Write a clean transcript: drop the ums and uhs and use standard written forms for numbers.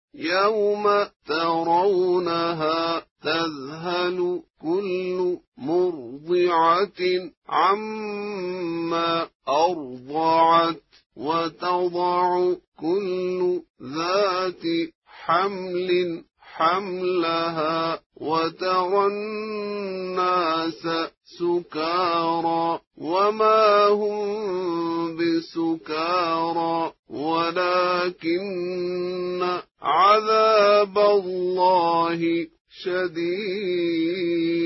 يوم ترونها تذهل كل مرضعة عما أرضعت وتضع كل ذات حمل حملها وترى الناس سكارى وما هم بسكارى ولكن عذاب الله شديد.